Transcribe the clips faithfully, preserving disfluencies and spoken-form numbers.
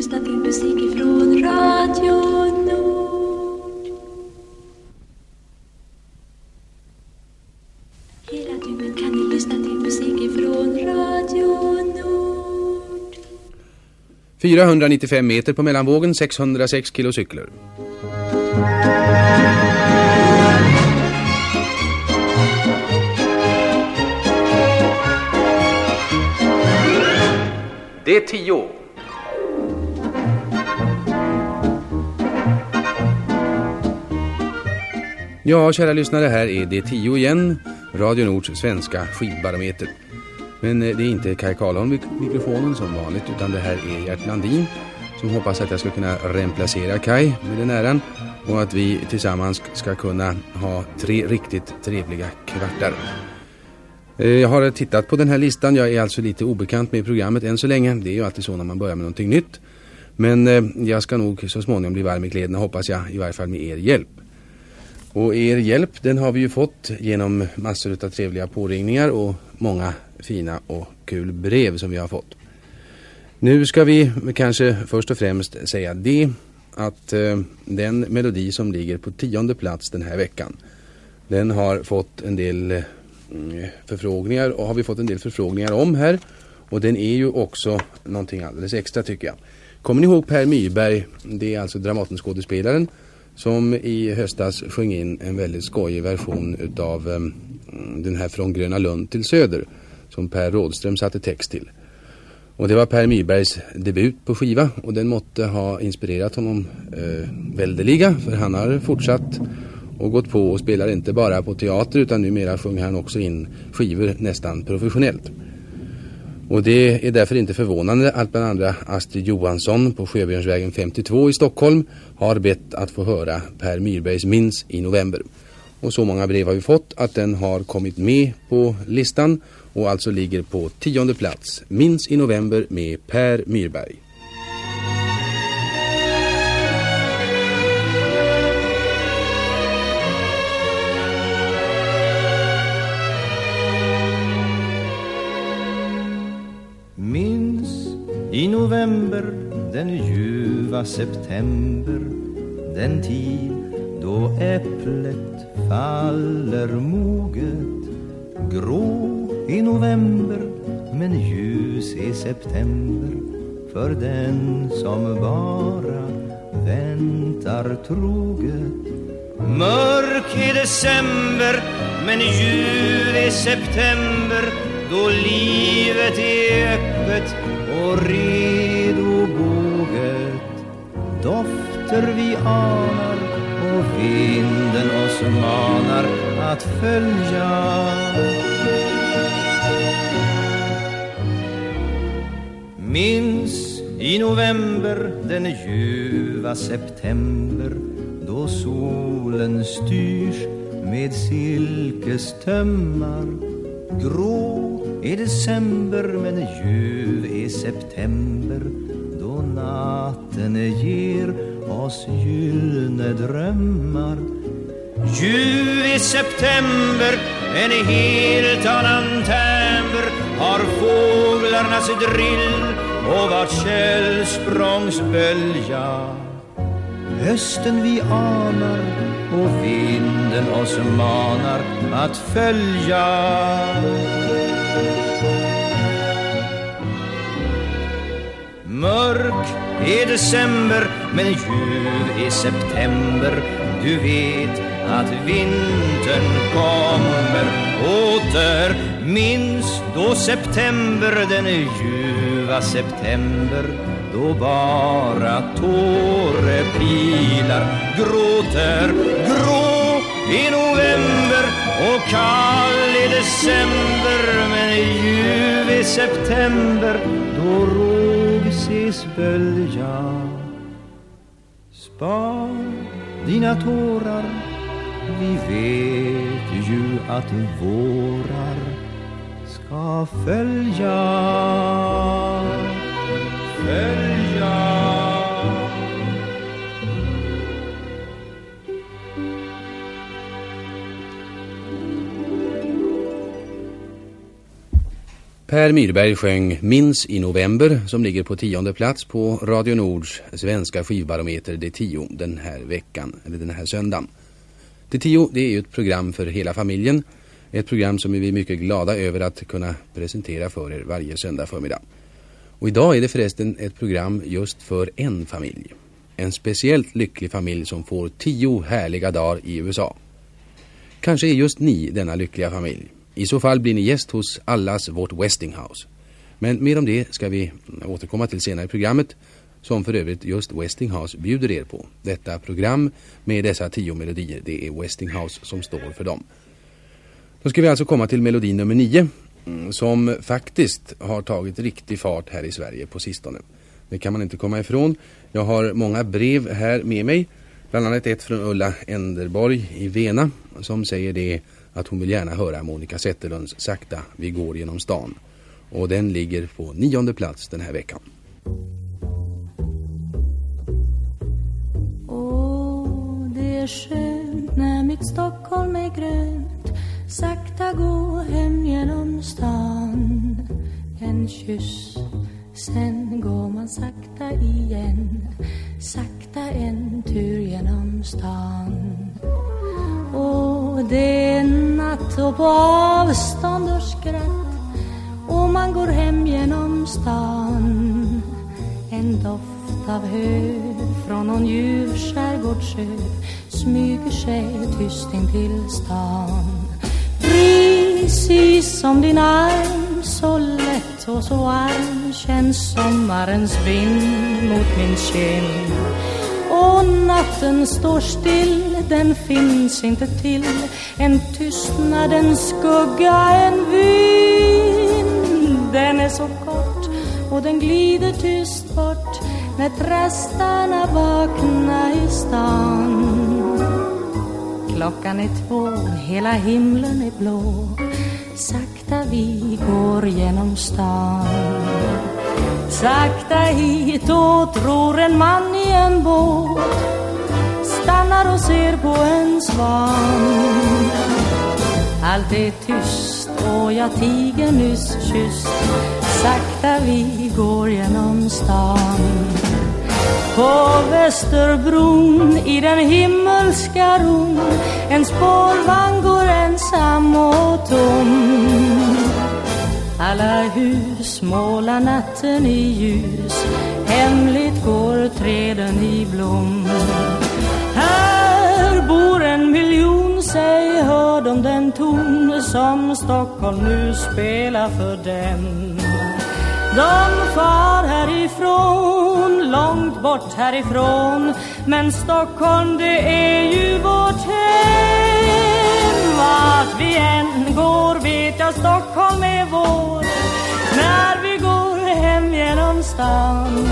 lyssna till musik ifrån Radio Nord. Hela dygnet kan ni lyssna till musik ifrån Radio Nord. fyrahundranittiofem meter på mellanvågen, sexhundrasex kilo cykler. Det är tio. Ja, kära lyssnare, här är det tio igen. Radio Nords svenska skivbarometer. Men det är inte Kaj Karlholm vid mikrofonen som vanligt, utan det här är Gert Landin som hoppas att jag ska kunna remplacera Kaj med den äran och att vi tillsammans ska kunna ha tre riktigt trevliga kvartar. Jag har tittat på den här listan. Jag är alltså lite obekant med programmet än så länge. Det är ju alltid så när man börjar med någonting nytt. Men jag ska nog så småningom bli varm i kläderna, hoppas jag, i varje fall med er hjälp. Och er hjälp, den har vi ju fått genom massor av trevliga påringningar och många fina och kul brev som vi har fått. Nu ska vi kanske först och främst säga det att eh, den melodi som ligger på tionde plats den här veckan, den har fått en del eh, förfrågningar och har vi fått en del förfrågningar om här, och den är ju också någonting alldeles extra tycker jag. Kommer ni ihåg Per Myrberg? Det är alltså Dramatenskådespelaren som i höstas sjöng in en väldigt skojig version utav eh, den här Från Gröna Lund till Söder som Per Rådström satte text till. Och det var Per Myrbergs debut på skiva, och den måtte ha inspirerat honom eh, väldeliga, för han har fortsatt och gått på och spelar inte bara på teater utan numera sjunger han också in skivor nästan professionellt. Och det är därför inte förvånande att bland andra Astrid Johansson på Sjöbjörnsvägen femtiotvå i Stockholm har bett att få höra Per Myrbergs Minns i november. Och så många brev har vi fått att den har kommit med på listan och alltså ligger på tionde plats. Minns i november med Per Myrberg. Minns i november, den ljuva september, den tid då äpplet faller moget. Grå i november, men ljus i september, för den som bara väntar troget. Mörk i december, men ljuv i september, då livet är öppet och redo båget. Dofter vi anar och vinden oss manar att följa. Minns i november, den ljuva september, då solen styrs med silkestömmar. Grå i december, men ljuv i september, då natten ger oss gyllene drömmar. Ljuv i september, en helt annan timbre, har fåglarnas drill och vart källsprångs bölja. Hösten vi anar och vinden oss manar att följa. Mörk i december, men ljuv i september, du vet att vintern kommer åter. Minns då september, den ljuva september, då bara tårepilar gråter. Grå i november och kall i december, men ljuv i september, då råg ses bölja. Spar dina tårar, vi vet ju att vårar ska följa. Följa. Per Myrberg sjöng Minns i november som ligger på tionde plats på Radio Nords svenska skivbarometer D tio den här veckan, eller den här söndagen. D tio det är ju ett program för hela familjen, ett program som vi är mycket glada över att kunna presentera för er varje söndag förmiddag. Och idag är det förresten ett program just för en familj. En speciellt lycklig familj som får tio härliga dagar i U S A. Kanske är just ni denna lyckliga familj. I så fall blir ni gäst hos allas vårt Westinghouse. Men mer om det ska vi återkomma till senare i programmet, som för övrigt just Westinghouse bjuder er på. Detta program med dessa tio melodier, det är Westinghouse som står för dem. Då ska vi alltså komma till melodi nummer nio, som faktiskt har tagit riktig fart här i Sverige på sistone. Det kan man inte komma ifrån. Jag har många brev här med mig, bland annat ett från Ulla Enderborg i Vena, som säger det att hon vill gärna höra Monica Zetterlunds Sakta vi går genom stan. Och den ligger på nionde plats den här veckan. Åh, det är skönt när mitt Stockholm är grönt. Sakta gå hem genom stan. En kyss, sen går man sakta igen. Sakta en tur genom stan. Och det är natt och på avstånd och skratt. Och man går hem genom stan. En doft av hö från någon ljuv skärgårdsö smyger sig tyst in till stan. Precis som din arm, så lätt och så varm, känns sommarens vind mot min kind. Och natten står still, den finns inte till. En tystnad, en skugga, en vind. Den är så kort och den glider tyst bort när trastarna vaknar i stan. Klockan är två, hela himlen är blå. Sakta vi går genom stan. Sakta hit och tror en man i en båt stannar och ser på en svan. Allt är tyst och jag tiger nyss kysst. Sakta vi går genom stan. På Västerbron i den himmelska ron en spårvagn går ensam och tom. Alla hus målar natten i ljus. Hemligt går träden i blom. Här bor en miljon, säg hör de den ton som Stockholm nu spelar för dem. De far härifrån, långt bort härifrån. Men Stockholm det är ju vårt hem. Vart vi än går vet jag Stockholm är vår. När vi går hem genom stan.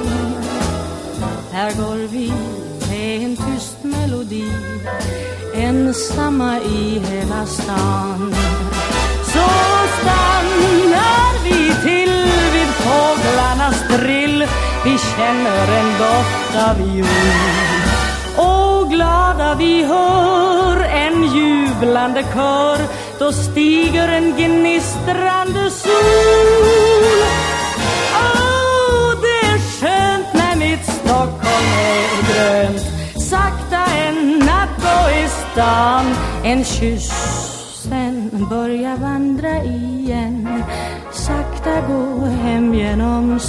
Här går vi med en tyst melodi, ensamma i hela stan. Så stannar vi till vid fåglarnas drill. Vi känner en doft av jord. Och glada vi hör en jublande kör. Då stiger en gnistrande sol. Åh, det är skönt när mitt Stockholm är grönt. Sakta en natt gå i stan. En kyss, sen börja vandra igen. Sakta gå hem genom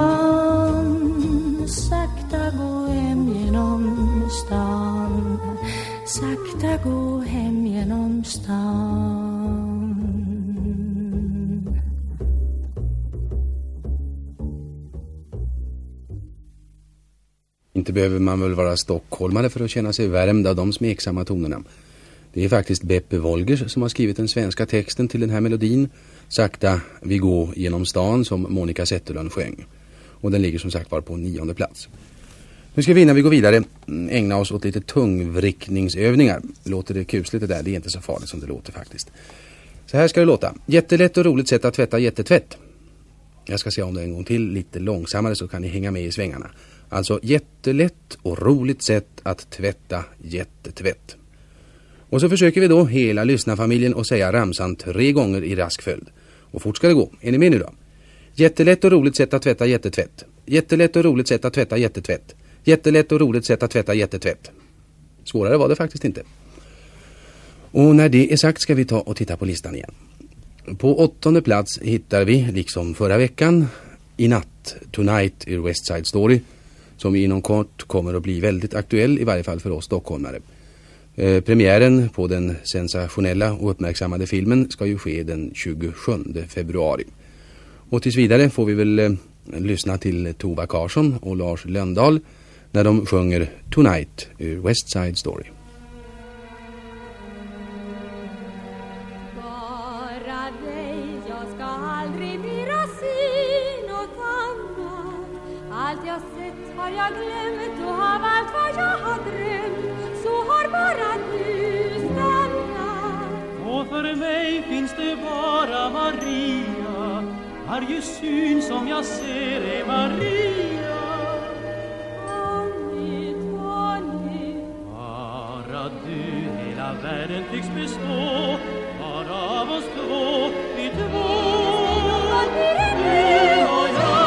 stan. Sakta gå hem genom stan. Sakta gå hem genom stan. Inte behöver man väl vara stockholmare för att känna sig värmd av de smeksamma tonerna. Det är faktiskt Beppe Wolgers som har skrivit den svenska texten till den här melodin. Sakta vi går genom stan, som Monica Zetterlund sjöng. Och den ligger som sagt var på nionde plats. Nu ska vi innan vi går vidare ägna oss åt lite tungvrickningsövningar. Låter det kusligt det där? Det är inte så farligt som det låter faktiskt. Så här ska det låta. Jättelätt och roligt sätt att tvätta jättetvätt. Jag ska säga om det en gång till lite långsammare så kan ni hänga med i svängarna. Alltså jättelätt och roligt sätt att tvätta jättetvätt. Och så försöker vi då hela lyssnarfamiljen att säga ramsan tre gånger i rask följd. Och fort ska det gå. Är ni med nu då? Jättelätt och roligt sätt att tvätta jättetvätt. Jättelätt och roligt sätt att tvätta jättetvätt. Jättelätt och roligt sätt att tvätta jättetvätt. Svårare var det faktiskt inte. Och när det är sagt ska vi ta och titta på listan igen. På åttonde plats hittar vi, liksom förra veckan, I natt, Tonight ur West Side Story, som inom kort kommer att bli väldigt aktuell, i varje fall för oss stockholmare. Eh, premiären på den sensationella och uppmärksammade filmen ska ju ske den tjugosjunde februari. Och tills vidare får vi väl eh, lyssna till Tova Karsson och Lars Lönndahl när de sjunger Tonight ur West Side Story. Bara dig, jag ska aldrig mera se något annat. Allt jag sett har jag glömt och av allt vad jag har drömt så har bara du stannat. Och för mig finns det bara Maria. Varje syn som jag ser är Maria. Tony, Tony, Bara du, hela världen tycks bestå. Bara av oss två, vi två. Du och jag.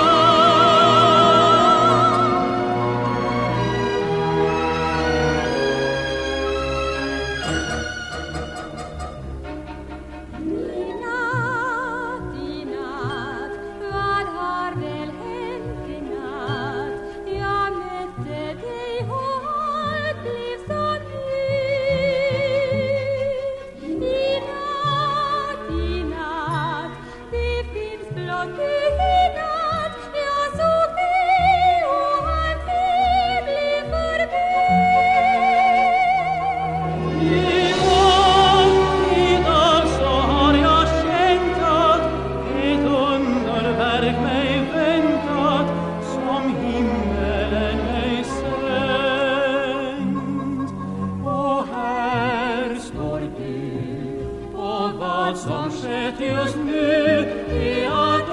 Som skett just nu är att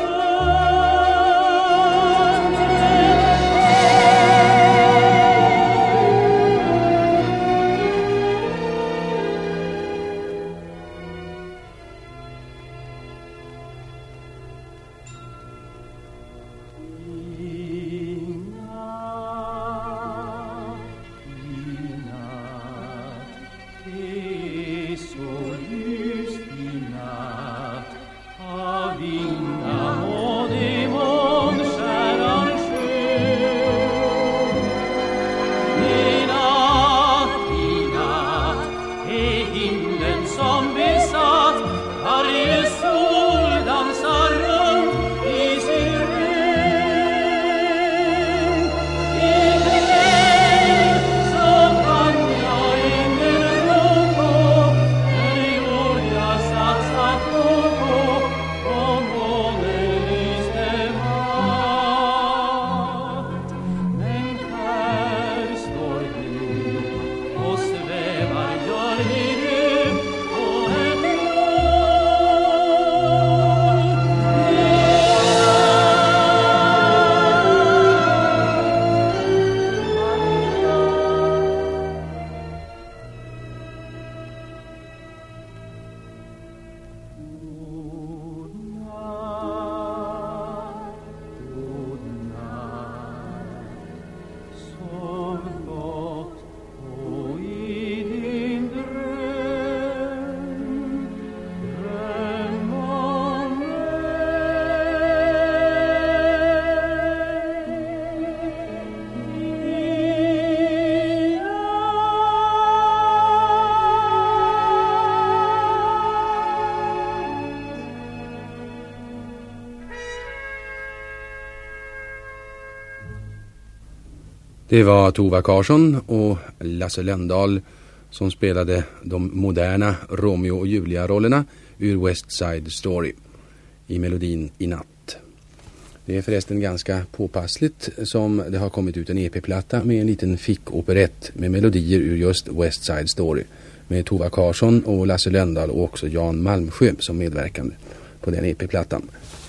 Det var Tova Karsson och Lasse Lönndahl som spelade de moderna Romeo och Julia-rollerna ur West Side Story i melodin I natt. Det är förresten ganska påpassligt som det har kommit ut en E P-platta med en liten fickoperett med melodier ur just West Side Story med Tova Karsson och Lasse Lönndahl och också Jan Malmsjö som medverkande på den E P-plattan.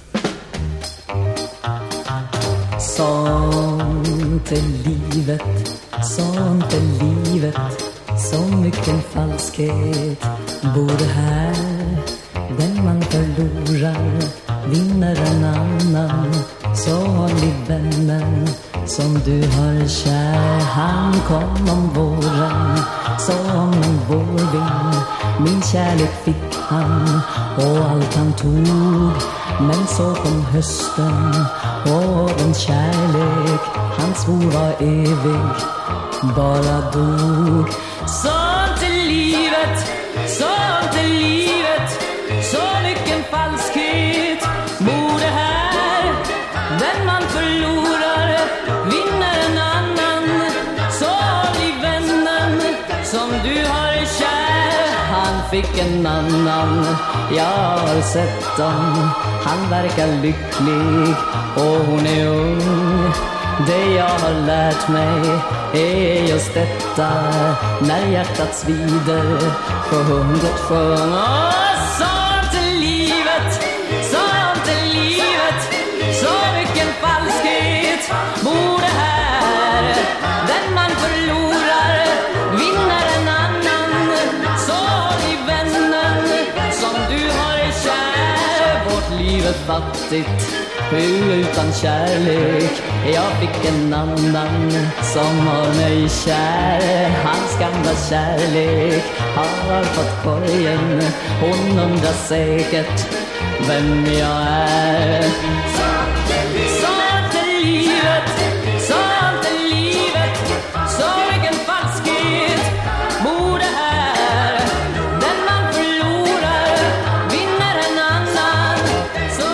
Sånt är livet, sånt är livet, så mycket falskhet både här Den man förlorar vinner en annan. Så håll i vännen som du har kär. Han kom om våren som en vårvind. Min kärlek fick han och allt han tog. Men så kom hösten och den kärlek han svor var evig bara dog. Sånt är livet, sånt är livet. Så mycket falskhet bor det här. Den man förlorar vinner en annan. Så håll i vännen som du har kär. Han fick en annan, jag har sett dem. Han verkar lycklig och hon är ung. Det jag har lärt mig är just detta. När hjärtat svider sjunget sjung. Åh, sånt är livet, sånt är livet. Så mycket falskhet bor det här. Den man förlorar vinner en annan. Så i vännen som du har kär. Vårt liv är fattigt utan kärlek. Jag fick en annan som har mig kär. Hans gamla kärlek har fått korgen. Hon undrar säkert vem jag är. Sånt är livet, sånt är livet. Så vilken falskhet bor det här. Den man förlorar vinner en annan. Så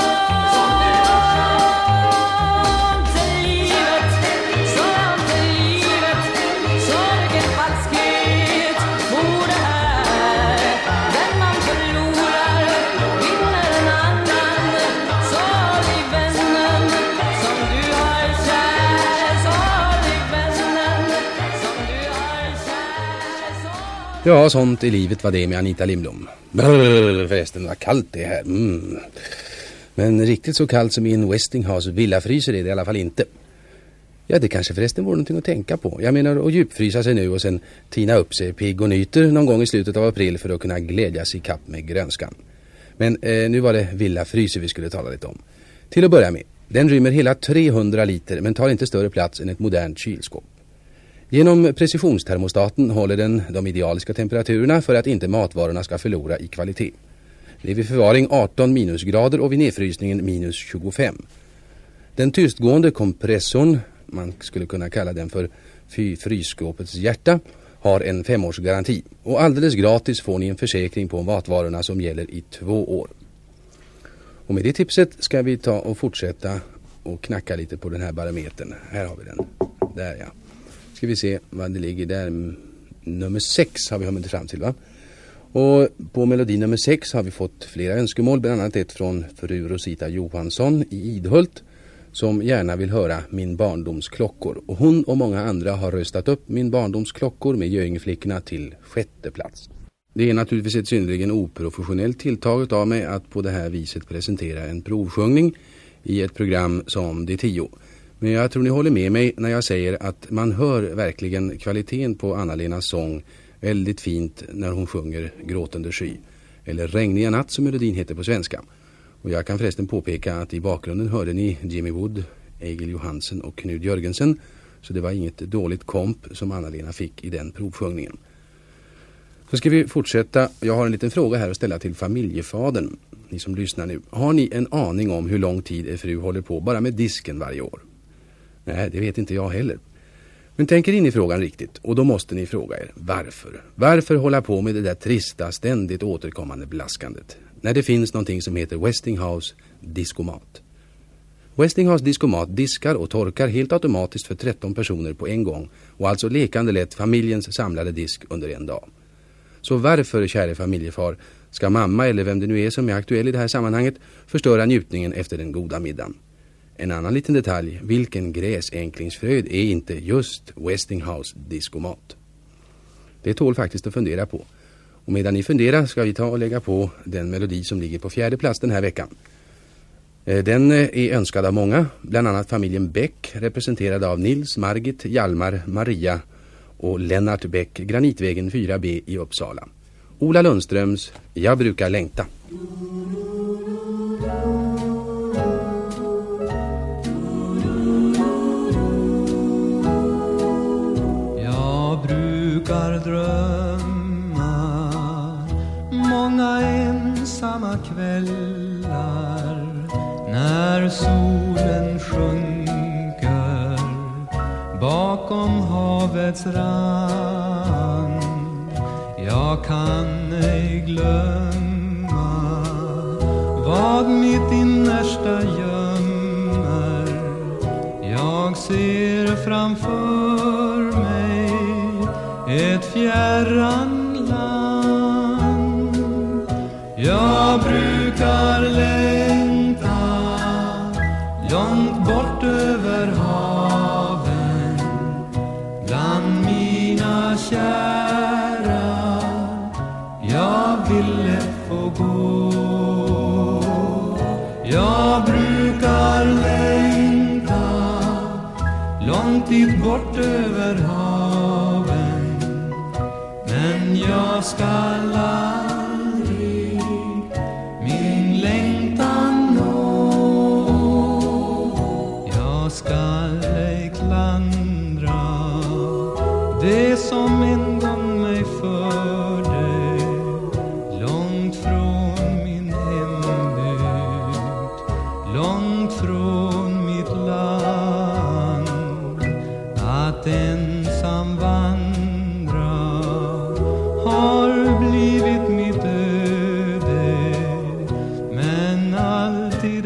Ja, sånt i livet var det med Anita Lindblom. Brrr, förresten, vad kallt det är här. Mm. Men riktigt så kallt som i en Westinghouse villafryser är det i alla fall inte. Ja, det kanske förresten vore någonting att tänka på. Jag menar att djupfrysa sig nu och sen tina upp sig pigg och nyter någon gång i slutet av april för att kunna glädjas i kapp med grönskan. Men eh, nu var det villafryser vi skulle tala lite om. Till att börja med, den rymmer hela trehundra liter men tar inte större plats än ett modernt kylskåp. Genom precisionstermostaten håller den de idealiska temperaturerna för att inte matvarorna ska förlora i kvalitet. Det är vid förvaring arton minusgrader och vid nedfrysningen minus tjugofem. Den tystgående kompressorn, man skulle kunna kalla den för frysskåpets hjärta, har en femårsgaranti. Och alldeles gratis får ni en försäkring på matvarorna som gäller i två år. Och med det tipset ska vi ta och fortsätta och knacka lite på den här barometern. Här har vi den. Där ja. Ska vi se vad det ligger där. Nummer sex har vi kommit fram till, va? Och på melodi nummer sex har vi fått flera önskemål. Bland annat ett från fru Rosita Johansson i Idhult som gärna vill höra Min barndomsklockor. Och hon och många andra har röstat upp Min barndomsklockor med Göingeflickorna till sjätte plats. Det är naturligtvis ett synnerligen oprofessionellt tilltaget av mig att på det här viset presentera en provsjungning i ett program som De tio. Men jag tror ni håller med mig när jag säger att man hör verkligen kvaliteten på Anna-Lenas sång väldigt fint när hon sjunger Gråtande sky. Eller Regniga natt som melodin heter på svenska. Och jag kan förresten påpeka att i bakgrunden hörde ni Jimmy Wood, Egil Johansen och Knud Jörgensen. Så det var inget dåligt komp som Anna-Lena fick i den provsjungningen. Så ska vi fortsätta. Jag har en liten fråga här att ställa till familjefadern. Ni som lyssnar nu. Har ni en aning om hur lång tid er fru håller på bara med disken varje år? Nej, det vet inte jag heller. Men tänker in i frågan riktigt och då måste ni fråga er varför. Varför hålla på med det där trista, ständigt återkommande blaskandet? När det finns någonting som heter Westinghouse diskomat. Westinghouse diskomat diskar och torkar helt automatiskt för tretton personer på en gång och alltså lekande lätt familjens samlade disk under en dag. Så varför, käre familjefar, ska mamma eller vem det nu är som är aktuell i det här sammanhanget förstöra njutningen efter den goda middagen? En annan liten detalj, vilken gräsänklingsfröjd är inte just Westinghouse diskomat? Det tål faktiskt att fundera på. Och medan ni funderar ska vi ta och lägga på den melodi som ligger på fjärde plats den här veckan. Den är önskad av många, bland annat familjen Bäck, representerad av Nils, Margit, Hjalmar, Maria och Lennart Bäck, Granitvägen fyra B i Uppsala. Ola Lundströms Jag brukar längta. Jag brukar drömma många ensamma kvällar när solen sjunker bakom havets rand. Jag kan ej glömma vad mitt innersta gömmer. Jag ser framför mig ett fjärran land. Jag brukar längta långt bort över haven bland mina kära. Jag ville få gå. Jag brukar längta långt dit bort över haven, men jag skall aldrig min längtan nå. Jag skall ej klandra det som en gång mig förde långt från min hembygd, långt från mitt land. Att ensam vandra har blivit mitt öde, men alltid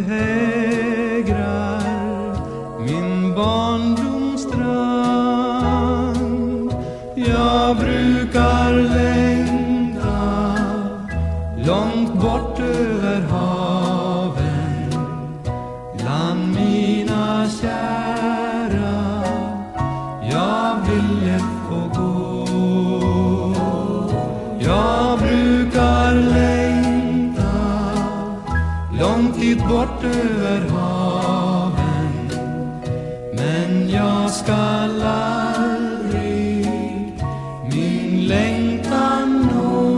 hägrar min barndoms strand. Jag brukar längta långt bort över haven bland mina kära. Jag ville få gå. Jag brukar längta långt dit bort över haven, men jag skall aldrig min längtan nå.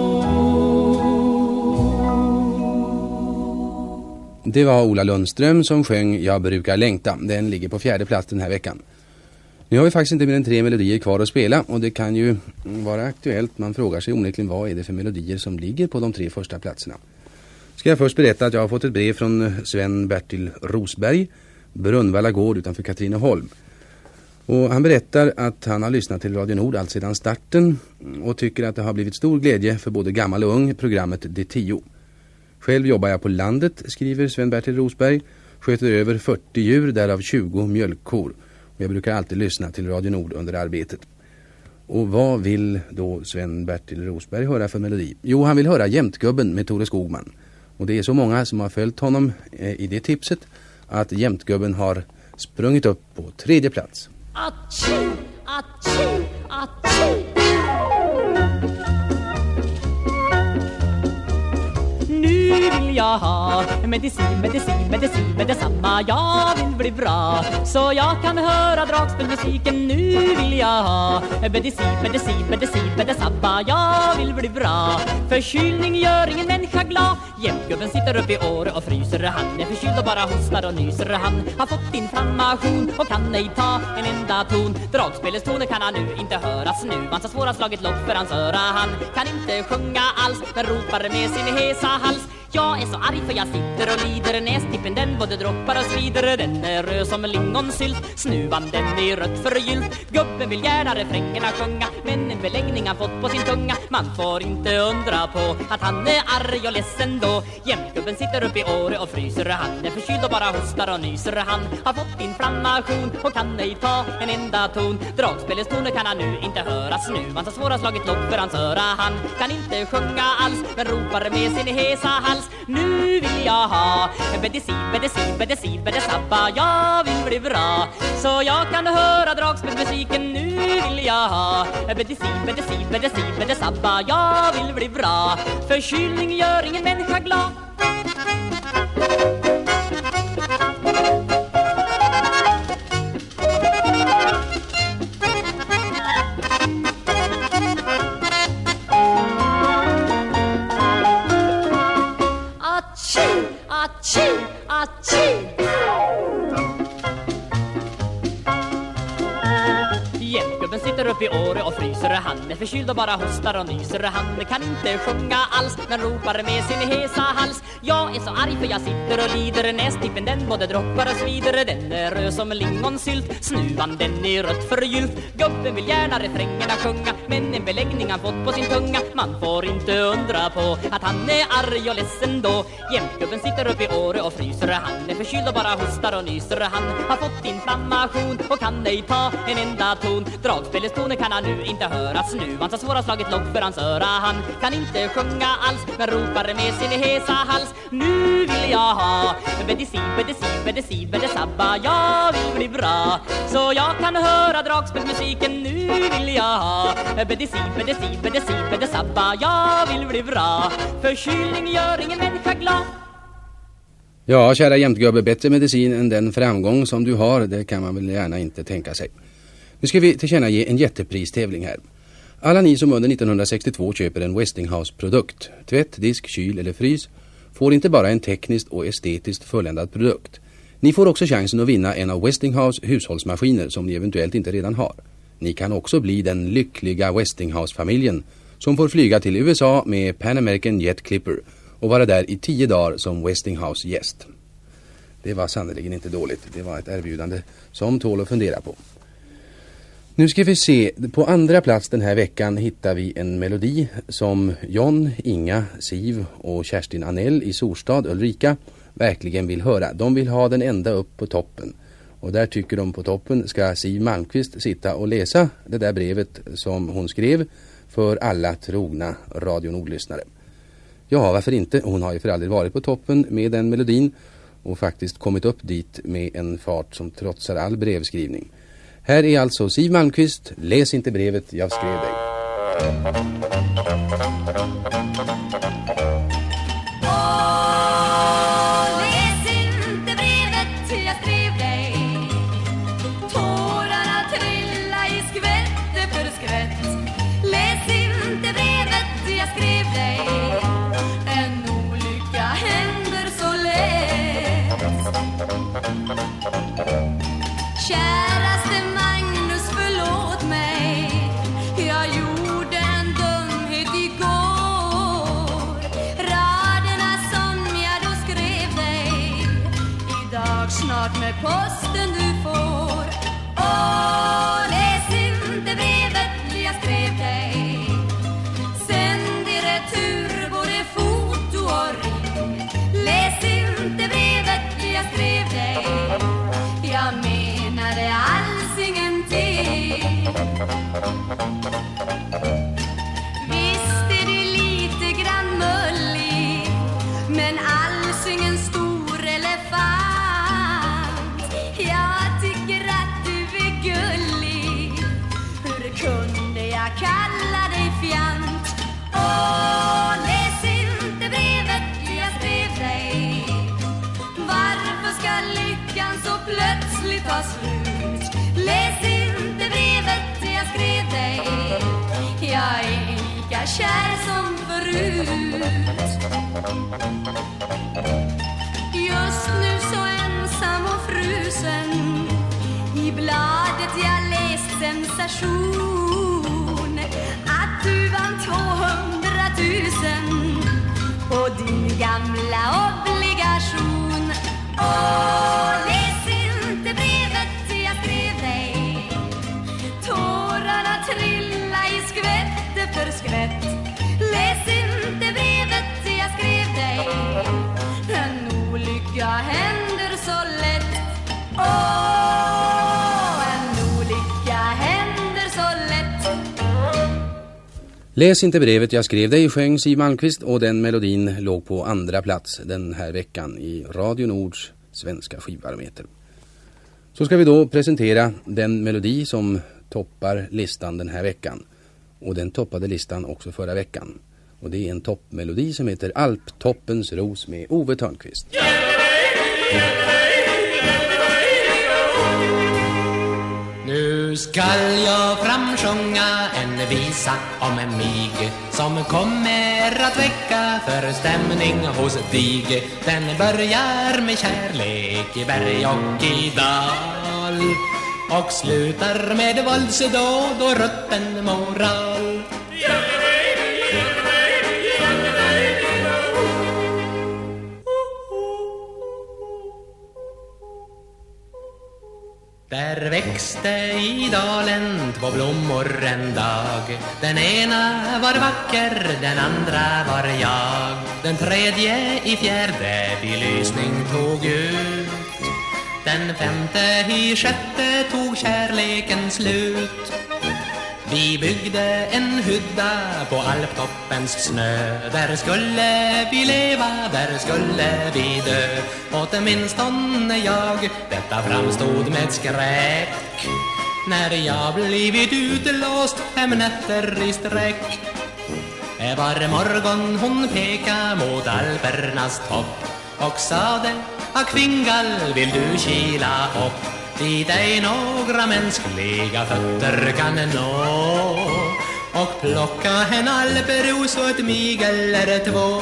Det var Ola Lundström som sjöng Jag brukar längta. Den ligger på fjärde plats den här veckan. Nu har vi faktiskt inte mer än tre melodier kvar att spela, och det kan ju vara aktuellt. Man frågar sig onekligen vad är det för melodier som ligger på de tre första platserna. Ska jag först berätta att jag har fått ett brev från Sven Bertil Rosberg, Brunnvalla gård utanför Katrineholm. Och han berättar att han har lyssnat till Radio Nord allt sedan starten och tycker att det har blivit stor glädje för både gammal och ung programmet D tio. Själv jobbar jag på landet, skriver Sven Bertil Rosberg, sköter över fyrtio djur, därav tjugo mjölkkor. Och jag brukar alltid lyssna till Radio Nord under arbetet. Och vad vill då Sven Bertil Rosberg höra för melodi? Jo, han vill höra Jämtgubben med Tore Skogman. Och det är så många som har följt honom eh, i det tipset att Jämtgubben har sprungit upp på tredje plats. Atchi, atchi, atchi. Nu vill jag ha medicin, medicin, medicin med detsamma. Jag vill bli bra så jag kan höra dragspelmusiken. Nu vill jag ha medicin, medicin, medicin med detsamma. Jag vill bli bra. Förkylning gör ingen människa glad. Jämtgubben sitter upp i år och fryser. Han är förkyld och bara hostar och nyser. Han har fått inflammation och kan ej ta en enda ton. Dragspelets toner kan han nu inte höras nu. Man så svår har slagit lock för hans öra. Han kan inte sjunga alls men ropar med sin hesa hals. Jag är så arg för jag sitter och lider. Nästippen den både droppar och svider. Den är röd som lingonsylt. Snuvan den är rött förgyllt. Gubben vill gärna refrängerna sjunga, men en beläggning han fått på sin tunga. Man får inte undra på att han är arg och ledsen då. Jämtgubben sitter upp i Åre och fryser. Han är förkyld och bara hostar och nyser. Han har fått inflammation och kan ej ta en enda ton. Dragspelets toner kan han nu inte höras nu. Man så svår har slagit lock för hans öra. Han kan inte sjunga alls men ropar med sin hesa hals. Nu vill jag ha medicin, medicin, medicin med detsamma. Jag vill bli bra så jag kan höra dragspelmusiken. Nu vill jag ha medicin, medicin, medicin med detsamma. Jag vill bli bra. Förkylning gör ingen människa glad. Jämtgubben sitter upp i Åre och fryser. Han är förkyld och bara hostar och nyser. Han kan inte sjunga alls men ropar med sin hesa hals. Jag är så arg för jag sitter och lider. Nästippen den både droppar och svider. Den är röd som lingonsylt. Snuvan den är rött förgyllt. Gubben vill gärna refrängerna sjunga, men en beläggning han fått på sin tunga. Man får inte undra på att han är arg och ledsen då. Jämtgubben sitter upp i Åre och fryser. Han är förkyld och bara hostar och nyser. Han har fått inflammation och kan ej ta en enda ton. Dragspelets toner kan han nu inte höra. Snuvan så svår har slagit lock för hans öra. Han kan inte sjunga alls men ropar med sin hesa hals. Nu vill jag ha medicin, medicin, medicin, medicabba. Jag vill bli bra så jag kan höra dragspelmusiken. Nu vill jag ha medicin, medicin, medicin, medicabba. Jag vill bli bra. Förkylning gör ingen människa glad. Ja, kära jämtgubbe, bättre medicin än den framgång som du har, det kan man väl gärna inte tänka sig. Nu ska vi tillkännage en jättepristävling här. Alla ni som under nittonhundrasextiotvå köper en Westinghouse-produkt, tvätt, disk, kyl eller frys, får inte bara en tekniskt och estetiskt fulländad produkt. Ni får också chansen att vinna en av Westinghouse hushållsmaskiner som ni eventuellt inte redan har. Ni kan också bli den lyckliga Westinghouse-familjen som får flyga till U S A med Pan American Jet Clipper och vara där i tio dagar som Westinghouse-gäst. Det var sannolikt inte dåligt. Det var ett erbjudande som tål att fundera på. Nu ska vi se. På andra plats den här veckan hittar vi en melodi som John, Inga, Siv och Kerstin Anell i Sorstad, Ulrika, verkligen vill höra. De vill ha den ända upp på toppen. Och där tycker de på toppen ska Siv Malmqvist sitta och läsa det där brevet som hon skrev för alla trogna Radio Nord-lyssnare. Ja, varför inte? Hon har ju för aldrig varit på toppen med den melodin och faktiskt kommit upp dit med en fart som trotsar all brevskrivning. Här är alltså Siv Malmqvist. Läs inte brevet jag skrev dig. Åh, läs inte brevet jag skrev dig. Tårarna trilla i skvätt för skvätt. Läs inte brevet jag skrev dig. En olycka händer så lätt. Käraste Magnus, förlåt mig. Jag gjorde en dumhet igår. Raderna som jag då skrev dig idag snart med posten du får. Åh, läs inte brevet jag skrev dig. Sänd i retur både foto och ring. Läs inte brevet jag skrev dig. Jag menade alls ingenting. Visst är det lite grann mullig, men alls ingen stor elefant. Jag tycker att du är gullig. Hur kunde jag kalla dig fjant? Åh, läs inte brevet jag skrev dig. Varför ska lyckan så plötsligt ta slut? Läs inte brevet jag skrev dig. Jag är lika kär som förut. Just nu så ensam och frusen. I bladet jag läst sensation att du vann tvåhundratusen på din gamla obligation. Åh, läs inte brevet jag skrev dig. Tårarna trilla i skvätt för skvätt. Läs inte brevet jag skrev dig. En olycka händer så lätt. Åh, en olycka händer så lätt. Läs inte brevet jag skrev dig, sjöng Siv Malmqvist, och den melodin låg på andra plats den här veckan i Radio Nords svenska skivbarometer. Så ska vi då presentera den melodi som toppar listan den här veckan. Och den toppade listan också förra veckan. Och det är en toppmelodi som heter Alptoppens ros med Ove Törnqvist. Nu skall jag framsjunga en visa om en mig som kommer att väcka förstämning hos dig. Den börjar med kärlek i berg och i dal. och slutar med våldsdåd och rutten moral. Där växte i dalen två blommor en dag. Den ena var vacker, den andra var jag. Den tredje i fjärde belysning tog ut. Den femte i sjätte tog kärleken slut. Vi byggde en hydda på alptoppens snö. Där skulle vi leva, där skulle vi dö. Åtminstone jag, detta framstod med skräck. När jag blivit utlåst fem nätter i sträck. Var morgon hon peka mot alpernas topp och sade: Akvingal, vill du kila upp dit ej några mänskliga fötter kan nå, och plocka en alperos åt mig eller två.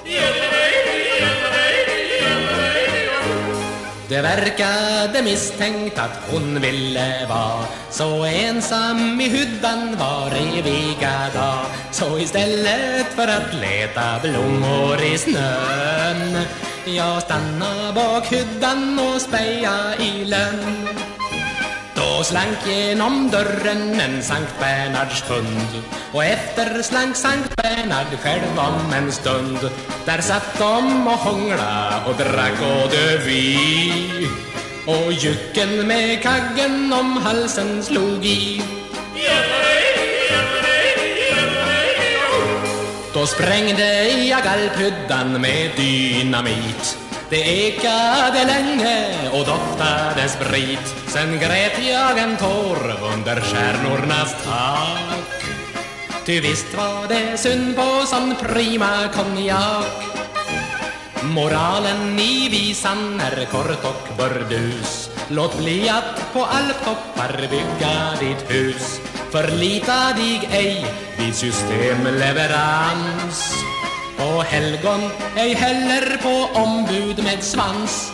Det verkade misstänkt att hon ville vara så ensam i hyddan var eviga dag. Så istället för att leta blommor i snön, jag stanna bak hyddan och speja i lönn. Då slank genom dörren en Sankt Bernards hund, och efter slank Sankt Bernard själv om en stund. Där satt de och hångla och drack och dövi, och jycken med kaggen om halsen slog i. Då sprängde jag alphyddan med dynamit. Det ekade länge och doftade sprit. Sen grät jag en tår under stjärnornas tak. Ty visst var det synd på sån prima konjak. Moralen i visan är kort och burdus. Låt bli att på alptoppar bygga ditt hus. Förlita dig ej vid systemleverans. Och helgon ej heller på ombud med svans.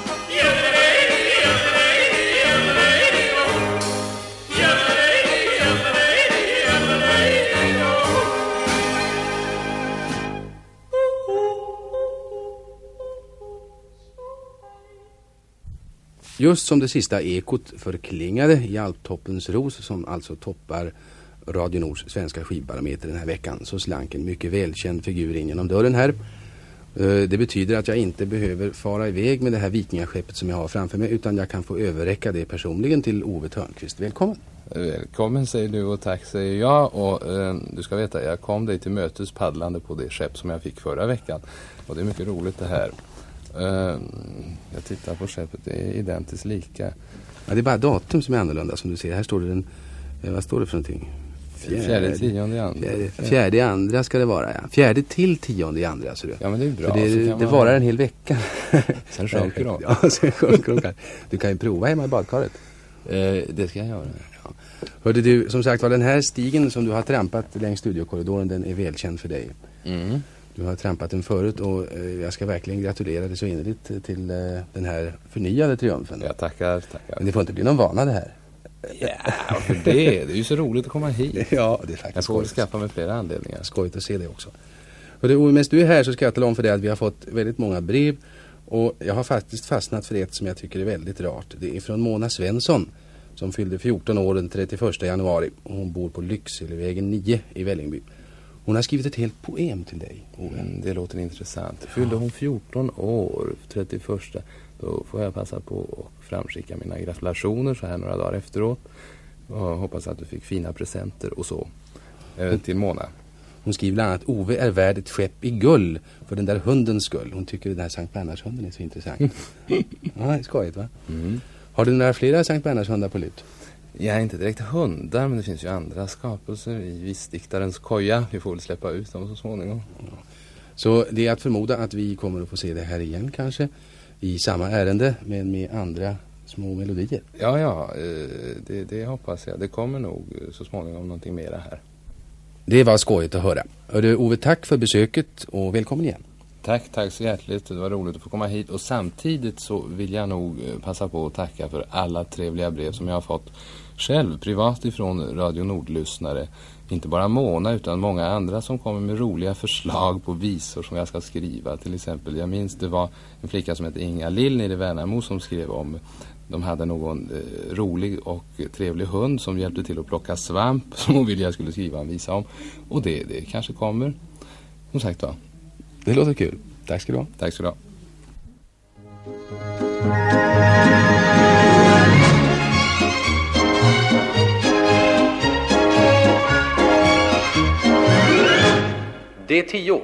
Just som det sista ekot förklingade i Alptoppens ros, som alltså toppar Radio Nords svenska skivbarometer den här veckan, så slank en mycket välkänd figur in genom dörren här. Det betyder att jag inte behöver fara iväg med det här vikingaskeppet som jag har framför mig, utan jag kan få överräcka det personligen till Ove Törnqvist. Välkommen. Välkommen säger du, och tack säger jag. Och eh, du ska veta, jag kom dig till mötes paddlande på det skepp som jag fick förra veckan. Och det är mycket roligt det här. Uh, jag tittar på skeppet, det är identiskt lika. Ja, det är bara datum som är annorlunda som du ser. Här står det den, vad står det för någonting? Fjärde, fjärde tionde andra. Fjärde, fjärde andra ska det vara, ja. Fjärde till tionde andra, så du. Ja, men det är bra. För det, det man... varar en hel vecka. Sen sjunker de. Ja, sen sjunker de. Du kan ju prova hemma i badkaret. Uh, det ska jag göra. Ja. Hörde du, som sagt var, den här stigen som du har trampat längs studiokorridoren, den är välkänd för dig. Mm. Du har trampat den förut, och eh, jag ska verkligen gratulera dig så innerligt till eh, den här förnyade triumfen. Ja, tackar, tackar. Men det får inte bli någon vana det här. Ja, för det, det är ju så roligt att komma hit. Ja, det är faktiskt jag får väl skaffa med flera anledningar. Skojigt att se det också. Och det, och mest du är här så ska jag tala om för dig att vi har fått väldigt många brev, och jag har faktiskt fastnat för ett som jag tycker är väldigt rart. Det är från Mona Svensson som fyllde fjorton år den trettioförsta januari, och hon bor på Lyckselevägen nio i Vällingby. Hon har skrivit ett helt poem till dig. Mm, det låter intressant. Fyllde hon fjorton år, trettioförsta, då får jag passa på att framskicka mina gratulationer så här några dagar efteråt. Och hoppas att du fick fina presenter och så eh, till Mona. Hon skriver bland annat: Ove är värd ett skepp i gull för den där hundens skull. Hon tycker den där Sankt Bernhardshunden är så intressant. Ja, det är skojigt, va? Mm. Har du några flera Sankt Bernhardshundar på lut? Jag är inte direkt hundar, men det finns ju andra skapelser i visdiktarens koja. Vi får väl släppa ut dem så småningom. Ja. Så det är att förmoda att vi kommer att få se det här igen kanske, i samma ärende, men med andra små melodier. Ja, ja, det, det hoppas jag. Det kommer nog så småningom någonting mera här. Det var skojigt att höra. Hörru, Ove, tack för besöket och välkommen igen. Tack, tack så hjärtligt. Det var roligt att få komma hit. Och samtidigt så vill jag nog passa på att tacka för alla trevliga brev som jag har fått själv privat ifrån Radio Nord-lyssnare. Inte bara Mona utan många andra som kommer med roliga förslag på visor som jag ska skriva. Till exempel, jag minns det var en flicka som hette Inga Lill nere i Värnamo som skrev om de hade någon eh, rolig och trevlig hund som hjälpte till att plocka svamp som hon ville jag skulle skriva en visa om. Och det, det kanske kommer. Som sagt va. Det låter kul. Tack ska du ha. Tack ska du ha. D tio.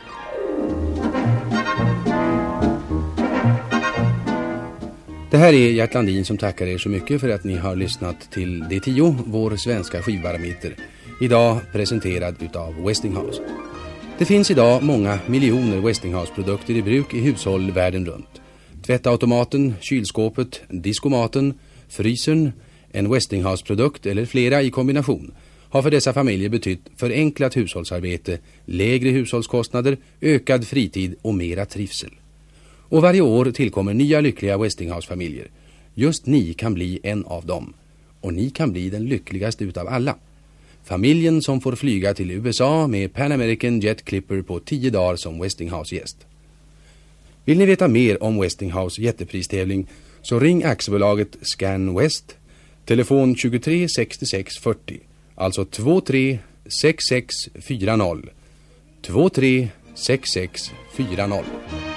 Det här är Gert Landin som tackar er så mycket för att ni har lyssnat till D tio, vår svenska skivbarometer. Idag presenterad utav Westinghouse. Det finns idag många miljoner Westinghouse-produkter i bruk i hushåll världen runt. Tvättautomaten, kylskåpet, diskomaten, frysern, en Westinghouse-produkt eller flera i kombination har för dessa familjer betytt förenklat hushållsarbete, lägre hushållskostnader, ökad fritid och mera trivsel. Och varje år tillkommer nya lyckliga Westinghouse-familjer. Just ni kan bli en av dem. Och ni kan bli den lyckligaste utav alla. Familjen som får flyga till U S A med Pan American Jet Clipper på tio dagar som Westinghouse-gäst. Vill ni veta mer om Westinghouse jättepristävling så ring aktiebolaget Scan West, telefon tjugotre sextiosex fyrtio, alltså två tre sex sex fyra noll, två tre sex sex fyra noll.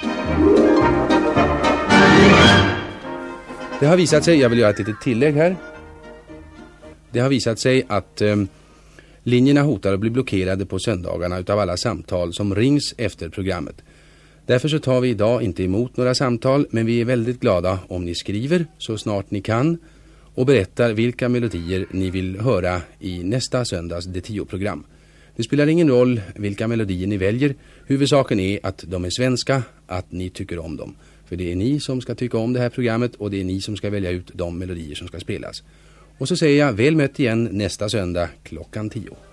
Det har visat sig, jag vill göra ett litet tillägg här. Det har visat sig att eh, linjerna hotar att bli blockerade på söndagarna utav alla samtal som rings efter programmet. Därför så tar vi idag inte emot några samtal, men vi är väldigt glada om ni skriver så snart ni kan och berättar vilka melodier ni vill höra i nästa söndags D tio-program. Det spelar ingen roll vilka melodier ni väljer, huvudsaken är att de är svenska, att ni tycker om dem. För det är ni som ska tycka om det här programmet och det är ni som ska välja ut de melodier som ska spelas. Och så säger jag väl mött igen nästa söndag klockan tio.